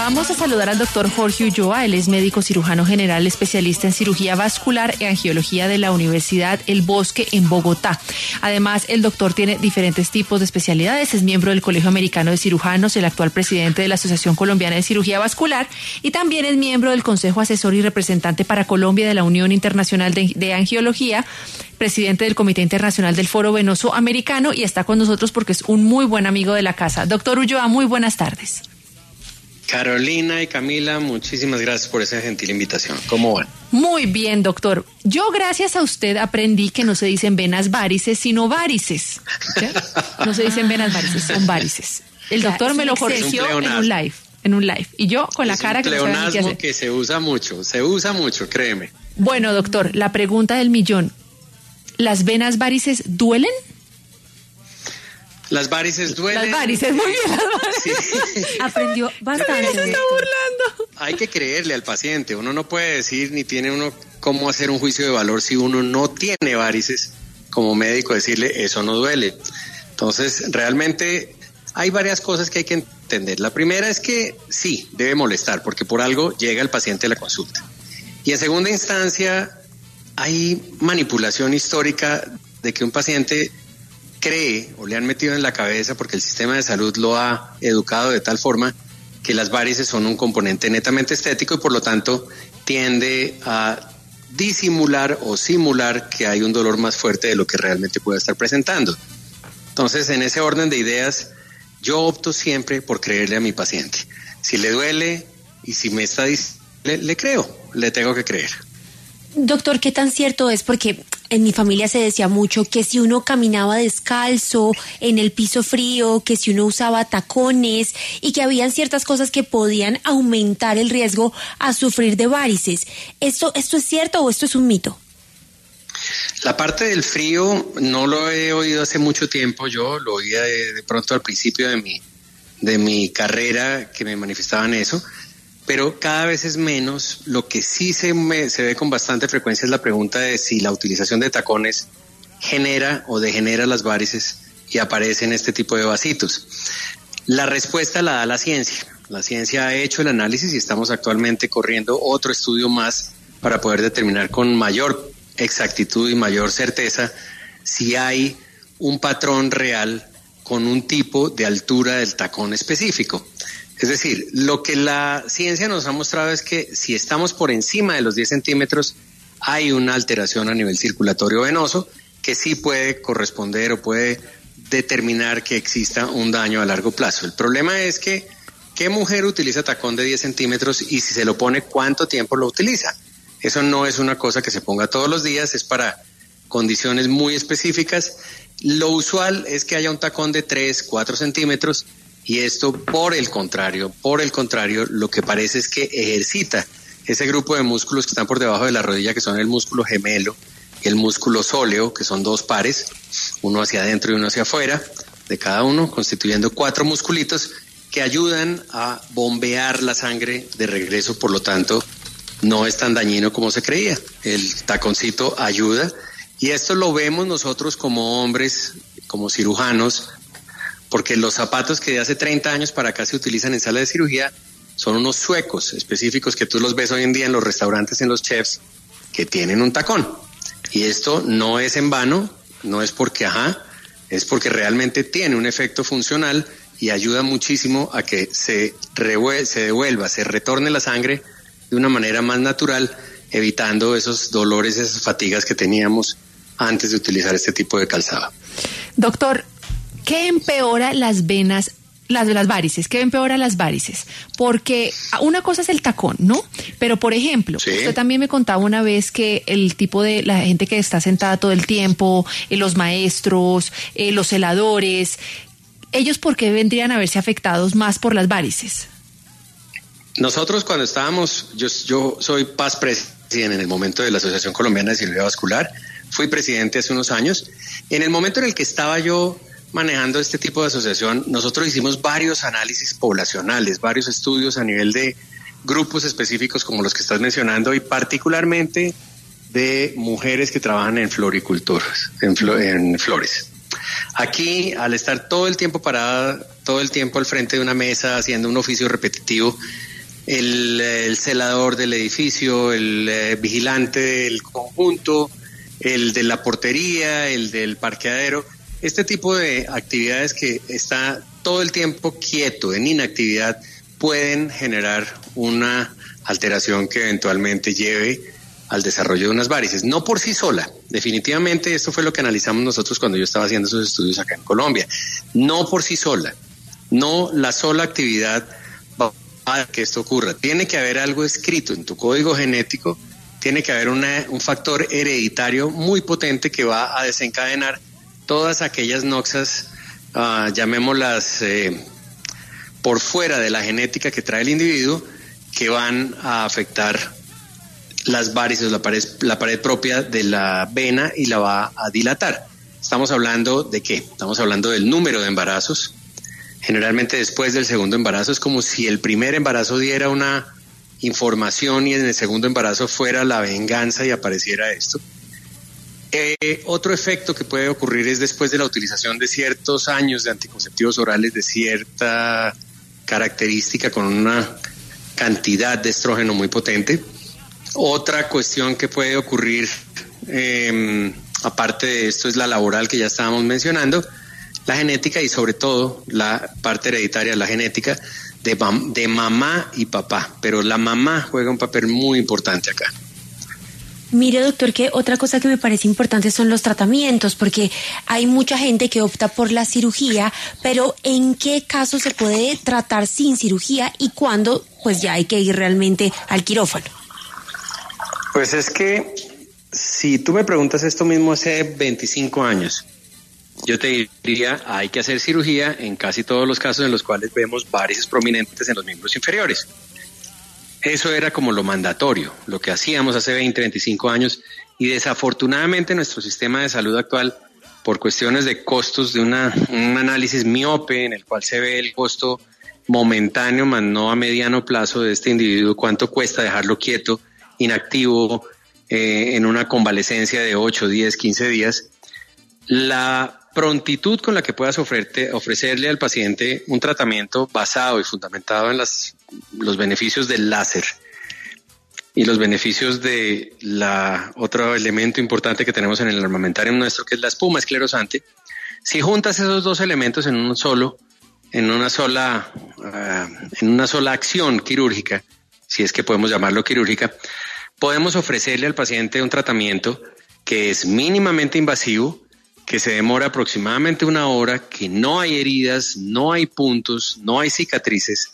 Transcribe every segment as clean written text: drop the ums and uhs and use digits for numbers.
Vamos a saludar al doctor Jorge Ulloa. Él es médico cirujano general, especialista en cirugía vascular y angiología de la Universidad El Bosque en Bogotá. Además, el doctor tiene diferentes tipos de especialidades. Es miembro del Colegio Americano de Cirujanos, el actual presidente de la Asociación Colombiana de Cirugía Vascular y también es miembro del Consejo Asesor y Representante para Colombia de la Unión Internacional de Angiología, presidente del Comité Internacional del Foro Venoso Americano y está con nosotros porque es un muy buen amigo de la casa. Doctor Ulloa, muy buenas tardes. Carolina y Camila, muchísimas gracias por esa gentil invitación. ¿Cómo van? Muy bien, doctor. Yo, gracias a usted, aprendí que no se dicen venas varices, sino varices. ¿Sí? No se dicen venas varices, son varices. El doctor me lo corrigió en un live. Y yo con la cara que no sabía ni qué hacer. Es un pleonasmo que se usa mucho, créeme. Bueno, doctor, la pregunta del millón. ¿Las venas varices duelen? Las varices duelen. Las varices, muy bien, las varices. Sí. Aprendió bastante. Se está burlando. Hay que creerle al paciente. Uno no puede decir ni tiene uno cómo hacer un juicio de valor si uno no tiene varices. Como médico decirle eso no duele. Entonces, realmente hay varias cosas que hay que entender. La primera es que sí, debe molestar porque por algo llega el paciente a la consulta. Y en segunda instancia, hay manipulación histórica de que un paciente cree o le han metido en la cabeza porque el sistema de salud lo ha educado de tal forma que las varices son un componente netamente estético y por lo tanto tiende a disimular o simular que hay un dolor más fuerte de lo que realmente puede estar presentando. Entonces, en ese orden de ideas, yo opto siempre por creerle a mi paciente. Si le duele y si me está diciendo, le creo, le tengo que creer. Doctor, ¿qué tan cierto es? Porque en mi familia se decía mucho que si uno caminaba descalzo en el piso frío, que si uno usaba tacones y que habían ciertas cosas que podían aumentar el riesgo a sufrir de varices. ¿Esto es cierto o esto es un mito? La parte del frío no lo he oído hace mucho tiempo. Yo lo oía de pronto al principio de mi carrera que me manifestaban eso. Pero cada vez es menos. Lo que sí se ve con bastante frecuencia es la pregunta de si la utilización de tacones genera o degenera las varices y aparecen este tipo de vasitos. La respuesta la da la ciencia. La ciencia ha hecho el análisis y estamos actualmente corriendo otro estudio más para poder determinar con mayor exactitud y mayor certeza si hay un patrón real con un tipo de altura del tacón específico. Es decir, lo que la ciencia nos ha mostrado es que si estamos por encima de los 10 centímetros, hay una alteración a nivel circulatorio venoso que sí puede corresponder o puede determinar que exista un daño a largo plazo. El problema es que, ¿qué mujer utiliza tacón de 10 centímetros y si se lo pone, cuánto tiempo lo utiliza? Eso no es una cosa que se ponga todos los días, es para condiciones muy específicas. Lo usual es que haya un tacón de 3, 4 centímetros. Y esto, por el contrario, lo que parece es que ejercita ese grupo de músculos que están por debajo de la rodilla, que son el músculo gemelo y el músculo sóleo, que son dos pares, uno hacia adentro y uno hacia afuera, de cada uno, constituyendo 4 musculitos que ayudan a bombear la sangre de regreso, por lo tanto, no es tan dañino como se creía. El taconcito ayuda, y esto lo vemos nosotros como hombres, como cirujanos, porque los zapatos que de hace 30 años para acá se utilizan en sala de cirugía son unos suecos específicos que tú los ves hoy en día en los restaurantes, en los chefs, que tienen un tacón. Y esto no es en vano, no es porque es porque realmente tiene un efecto funcional y ayuda muchísimo a que se retorne la sangre de una manera más natural, evitando esos dolores, esas fatigas que teníamos antes de utilizar este tipo de calzado. Doctor, ¿qué empeora las venas, las varices? ¿Qué empeora las varices? Porque una cosa es el tacón, ¿no? Pero, por ejemplo, sí, usted también me contaba una vez que el tipo de la gente que está sentada todo el tiempo, los maestros, los celadores, ¿ellos por qué vendrían a verse afectados más por las varices? Nosotros cuando estábamos, yo soy past president en el momento de la Asociación Colombiana de Cirugía Vascular, fui presidente hace unos años. En el momento en el que estaba yo manejando este tipo de asociación, nosotros hicimos varios análisis poblacionales, varios estudios a nivel de grupos específicos como los que estás mencionando y particularmente de mujeres que trabajan en floriculturas, en flores. Aquí, al estar todo el tiempo parada, todo el tiempo al frente de una mesa, haciendo un oficio repetitivo, el celador del edificio, el vigilante del conjunto, el de la portería, el del parqueadero, este tipo de actividades que está todo el tiempo quieto, en inactividad, pueden generar una alteración que eventualmente lleve al desarrollo de unas varices. No por sí sola, definitivamente esto fue lo que analizamos nosotros cuando yo estaba haciendo esos estudios acá en Colombia. No por sí sola, no la sola actividad va a que esto ocurra. Tiene que haber algo escrito en tu código genético, tiene que haber un factor hereditario muy potente que va a desencadenar todas aquellas noxas, llamémoslas por fuera de la genética que trae el individuo, que van a afectar las varices, la pared propia de la vena y la va a dilatar. Estamos hablando de ¿qué? Estamos hablando del número de embarazos. Generalmente después del segundo embarazo es como si el primer embarazo diera una información y en el segundo embarazo fuera la venganza y apareciera esto. Otro efecto que puede ocurrir es después de la utilización de ciertos años de anticonceptivos orales de cierta característica con una cantidad de estrógeno muy potente. Otra cuestión que puede ocurrir, aparte de esto, es la laboral que ya estábamos mencionando, la genética y sobre todo la parte hereditaria, la genética de mamá y papá, pero la mamá juega un papel muy importante acá. Mire, doctor, que otra cosa que me parece importante son los tratamientos, porque hay mucha gente que opta por la cirugía, pero ¿en qué caso se puede tratar sin cirugía y cuándo pues ya hay que ir realmente al quirófano? Pues es que si tú me preguntas esto mismo hace 25 años, yo te diría hay que hacer cirugía en casi todos los casos en los cuales vemos varices prominentes en los miembros inferiores. Eso era como lo mandatorio, lo que hacíamos hace 20, 25 años y desafortunadamente nuestro sistema de salud actual, por cuestiones de costos de un análisis miope en el cual se ve el costo momentáneo, más no a mediano plazo de este individuo, cuánto cuesta dejarlo quieto, inactivo, en una convalecencia de 8, 10, 15 días, la prontitud con la que puedas ofrecerle al paciente un tratamiento basado y fundamentado en los beneficios del láser y los beneficios de otro elemento importante que tenemos en el armamentario nuestro, que es la espuma esclerosante. Si juntas esos dos elementos en una sola acción quirúrgica, si es que podemos llamarlo quirúrgica, podemos ofrecerle al paciente un tratamiento que es mínimamente invasivo, que se demora aproximadamente 1 hora, que no hay heridas, no hay puntos, no hay cicatrices.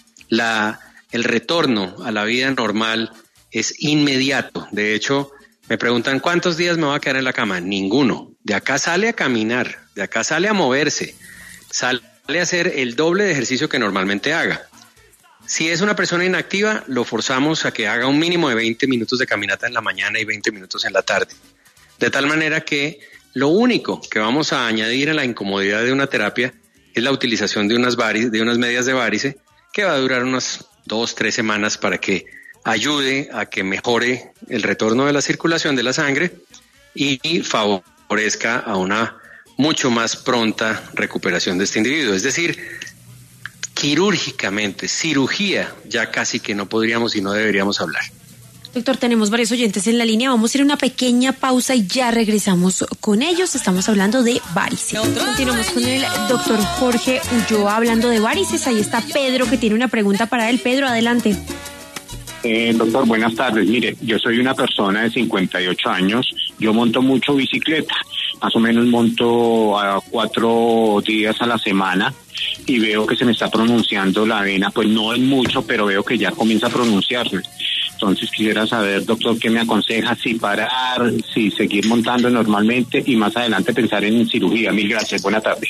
El retorno a la vida normal es inmediato. De hecho, me preguntan ¿cuántos días me voy a quedar en la cama? Ninguno. De acá sale a caminar, de acá sale a moverse, sale a hacer el doble de ejercicio que normalmente haga. Si es una persona inactiva, lo forzamos a que haga un mínimo de 20 minutos de caminata en la mañana y 20 minutos en la tarde. De tal manera que lo único que vamos a añadir a la incomodidad de una terapia es la utilización de unas medias de varice que va a durar unas 2-3 semanas para que ayude a que mejore el retorno de la circulación de la sangre y favorezca a una mucho más pronta recuperación de este individuo. Es decir, quirúrgicamente, cirugía, ya casi que no podríamos y no deberíamos hablar. Doctor, tenemos varios oyentes en la línea. Vamos a ir a una pequeña pausa y ya regresamos con ellos. Estamos hablando de varices. Continuamos con el doctor Jorge Ulloa hablando de varices. Ahí está Pedro que tiene una pregunta para él. Pedro, adelante. Doctor, buenas tardes. Mire, yo soy una persona de 58 años. Yo monto mucho bicicleta. Más o menos monto 4 días a la semana y veo que se me está pronunciando la vena. Pues no es mucho, pero veo que ya comienza a pronunciarse. Entonces quisiera saber, doctor, ¿qué me aconseja? Si parar, si seguir montando normalmente y más adelante pensar en cirugía. Mil gracias, buena tarde.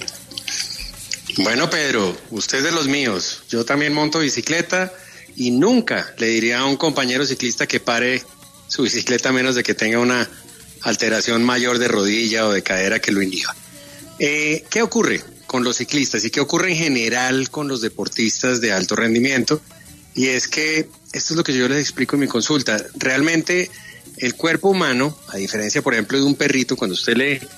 Bueno, Pedro, usted es de los míos. Yo también monto bicicleta y nunca le diría a un compañero ciclista que pare su bicicleta a menos de que tenga una alteración mayor de rodilla o de cadera que lo inhiba. ¿Qué ocurre con los ciclistas y qué ocurre en general con los deportistas de alto rendimiento? Y es que esto es lo que yo les explico en mi consulta. Realmente el cuerpo humano, a diferencia, por ejemplo, de un perrito, cuando usted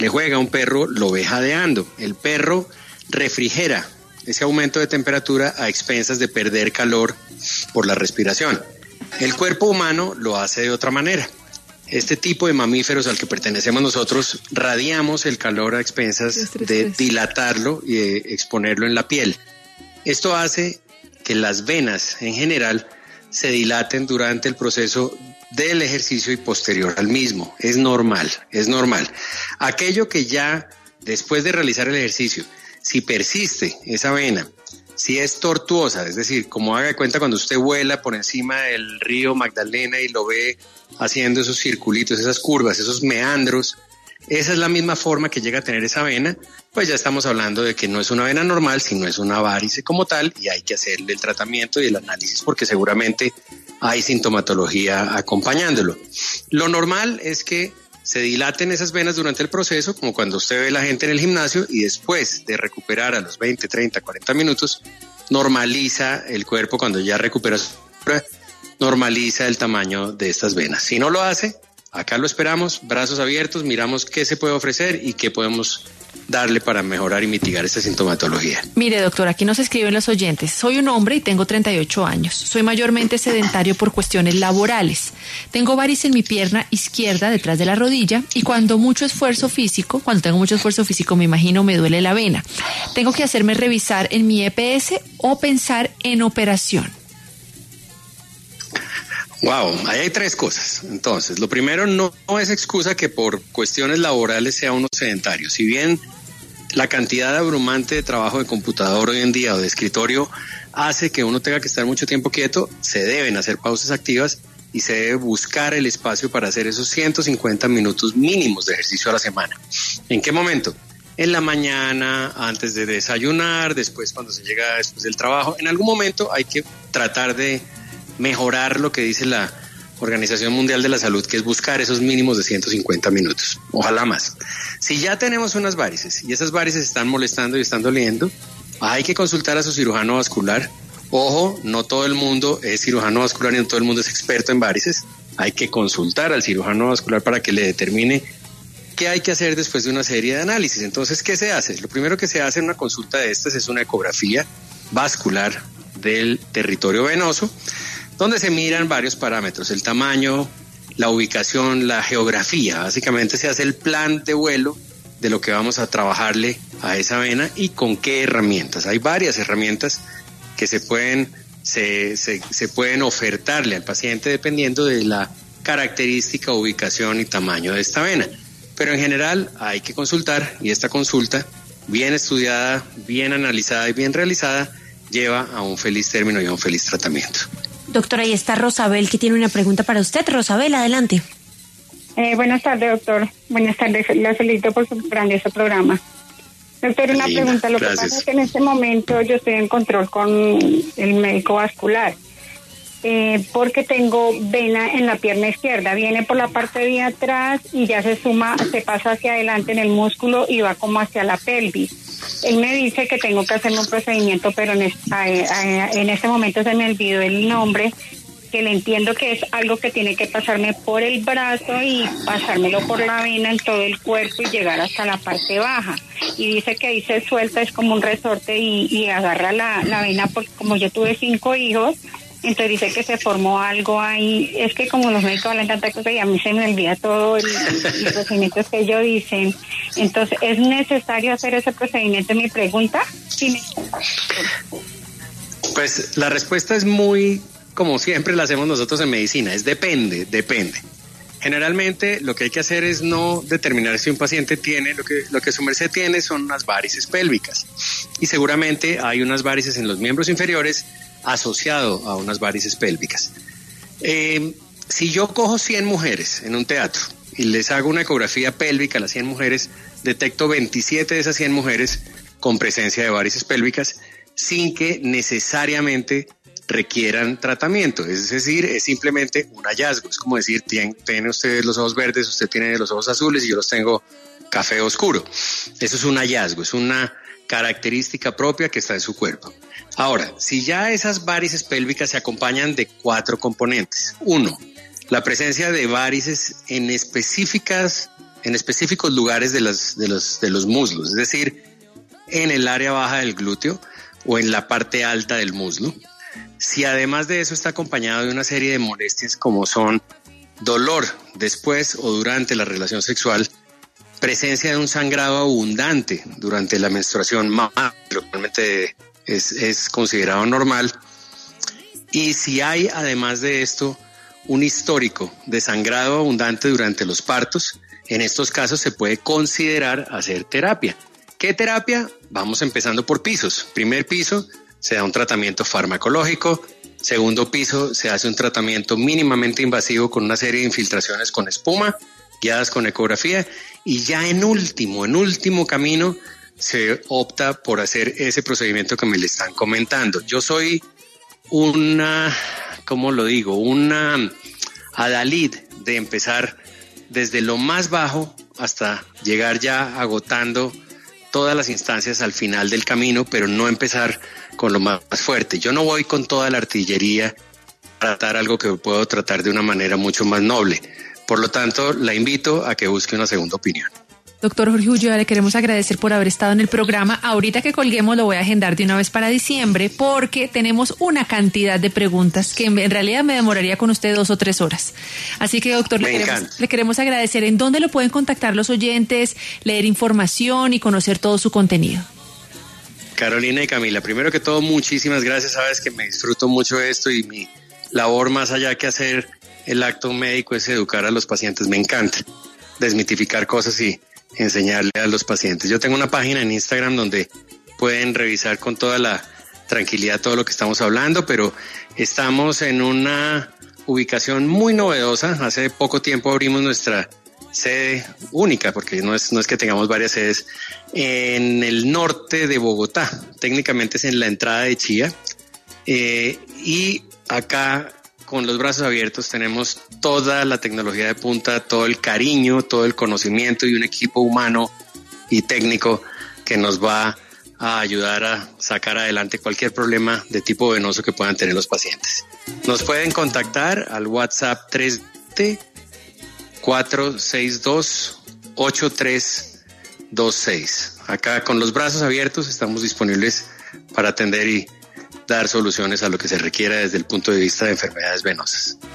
le juega a un perro, lo ve jadeando. El perro refrigera ese aumento de temperatura a expensas de perder calor por la respiración. El cuerpo humano lo hace de otra manera. Este tipo de mamíferos al que pertenecemos nosotros radiamos el calor a expensas de dilatarlo y de exponerlo en la piel. Esto hace que las venas en general se dilaten durante el proceso del ejercicio y posterior al mismo. Es normal. Aquello que ya después de realizar el ejercicio, si persiste esa vena, si es tortuosa, es decir, como haga de cuenta cuando usted vuela por encima del río Magdalena y lo ve haciendo esos circulitos, esas curvas, esos meandros, esa es la misma forma que llega a tener esa vena, pues ya estamos hablando de que no es una vena normal, sino es una varice como tal, y hay que hacerle el tratamiento y el análisis porque seguramente hay sintomatología acompañándolo. Lo normal es que se dilaten esas venas durante el proceso, como cuando usted ve a la gente en el gimnasio, y después de recuperar a los 20, 30, 40 minutos, normaliza el cuerpo cuando ya recupera su normaliza el tamaño de estas venas. Si no lo hace, acá lo esperamos, brazos abiertos, miramos qué se puede ofrecer y qué podemos darle para mejorar y mitigar esta sintomatología. Mire, doctor, aquí nos escriben los oyentes. Soy un hombre y tengo 38 años. Soy mayormente sedentario por cuestiones laborales. Tengo varices en mi pierna izquierda detrás de la rodilla y cuando tengo mucho esfuerzo físico, me imagino me duele la vena. Tengo que hacerme revisar en mi EPS o pensar en operación. Wow, ahí hay tres cosas. Entonces, lo primero, no es excusa que por cuestiones laborales sea uno sedentario. Si bien la cantidad abrumante de trabajo de computador hoy en día o de escritorio hace que uno tenga que estar mucho tiempo quieto, se deben hacer pausas activas y se debe buscar el espacio para hacer esos 150 minutos mínimos de ejercicio a la semana. ¿En qué momento? En la mañana, antes de desayunar, después cuando se llega después del trabajo. En algún momento hay que tratar de mejorar lo que dice la Organización Mundial de la Salud, que es buscar esos mínimos de 150 minutos, ojalá más. Si ya tenemos unas varices y esas varices están molestando y están doliendo, hay que consultar a su cirujano vascular. Ojo, no todo el mundo es cirujano vascular y no todo el mundo es experto en varices. Hay que consultar al cirujano vascular para que le determine qué hay que hacer después de una serie de análisis. Entonces, ¿qué se hace? Lo primero que se hace en una consulta de estas es una ecografía vascular del territorio venoso, donde se miran varios parámetros, el tamaño, la ubicación, la geografía. Básicamente se hace el plan de vuelo de lo que vamos a trabajarle a esa vena y con qué herramientas. Hay varias herramientas que se pueden ofertarle al paciente dependiendo de la característica, ubicación y tamaño de esta vena. Pero en general hay que consultar, y esta consulta, bien estudiada, bien analizada y bien realizada, lleva a un feliz término y a un feliz tratamiento. Doctora, ahí está Rosabel, que tiene una pregunta para usted. Rosabel, adelante. Buenas tardes, doctor. Buenas tardes. La felicito por su grandioso programa. Doctor, una pregunta. Lo gracias. Que pasa es que en este momento yo estoy en control con el médico vascular. Porque tengo vena en la pierna izquierda. Viene por la parte de atrás y ya se pasa hacia adelante en el músculo y va como hacia la pelvis. Él me dice que tengo que hacerme un procedimiento, pero en este momento se me olvidó el nombre, que le entiendo que es algo que tiene que pasarme por el brazo y pasármelo por la vena en todo el cuerpo y llegar hasta la parte baja. Y dice que ahí se suelta, es como un resorte y agarra la vena, porque como yo tuve 5 hijos, entonces dice que se formó algo ahí. Es que como los médicos hablan tanta cosa y a mí se me olvida todo los procedimientos que ellos dicen. Entonces, ¿es necesario hacer ese procedimiento? Mi pregunta. Sí. Pues la respuesta es muy, como siempre la hacemos nosotros en medicina, es depende. Generalmente lo que hay que hacer es no determinar si un paciente tiene, lo que su merced tiene son unas varices pélvicas. Y seguramente hay unas varices en los miembros inferiores asociado a unas varices pélvicas. Si yo cojo 100 mujeres en un teatro y les hago una ecografía pélvica a las 100 mujeres, detecto 27 de esas 100 mujeres con presencia de varices pélvicas sin que necesariamente requieran tratamiento. Es decir, es simplemente un hallazgo. Es como decir, tiene usted los ojos verdes, usted tiene los ojos azules y yo los tengo café oscuro. Eso es un hallazgo, es una característica propia que está en su cuerpo. Ahora, si ya esas varices pélvicas se acompañan de 4 componentes. 1, la presencia de varices en específicas en específicos lugares de los muslos, es decir, en el área baja del glúteo o en la parte alta del muslo. Si además de eso está acompañado de una serie de molestias como son dolor después o durante la relación sexual, presencia de un sangrado abundante durante la menstruación, lo que realmente es considerado normal, y si hay además de esto un histórico de sangrado abundante durante los partos, en estos casos se puede considerar hacer terapia. ¿Qué terapia? Vamos empezando por pisos. Primer piso, se da un tratamiento farmacológico. Segundo piso, se hace un tratamiento mínimamente invasivo con una serie de infiltraciones con espuma, guiadas con ecografía. Y ya en último camino, se opta por hacer ese procedimiento que me le están comentando. Yo soy una adalid de empezar desde lo más bajo hasta llegar ya agotando todas las instancias al final del camino, pero no empezar con lo más fuerte. Yo no voy con toda la artillería a tratar algo que puedo tratar de una manera mucho más noble. Por lo tanto, la invito a que busque una segunda opinión. Doctor Jorge Ulloa, le queremos agradecer por haber estado en el programa. Ahorita que colguemos lo voy a agendar de una vez para diciembre porque tenemos una cantidad de preguntas que en realidad me demoraría con usted 2 o 3 horas. Así que, doctor, le queremos agradecer. ¿En dónde lo pueden contactar los oyentes, leer información y conocer todo su contenido? Carolina y Camila, primero que todo, muchísimas gracias. Sabes que me disfruto mucho esto y mi labor, más allá que hacer el acto médico, es educar a los pacientes. Me encanta desmitificar cosas y enseñarle a los pacientes. Yo tengo una página en Instagram donde pueden revisar con toda la tranquilidad todo lo que estamos hablando, pero estamos en una ubicación muy novedosa. Hace poco tiempo abrimos nuestra sede única, porque no es que tengamos varias sedes, en el norte de Bogotá. Técnicamente es en la entrada de Chía, y acá con los brazos abiertos tenemos toda la tecnología de punta, todo el cariño, todo el conocimiento y un equipo humano y técnico que nos va a ayudar a sacar adelante cualquier problema de tipo venoso que puedan tener los pacientes. Nos pueden contactar al WhatsApp 320-462-8326. Acá con los brazos abiertos estamos disponibles para atender y dar soluciones a lo que se requiera desde el punto de vista de enfermedades venosas.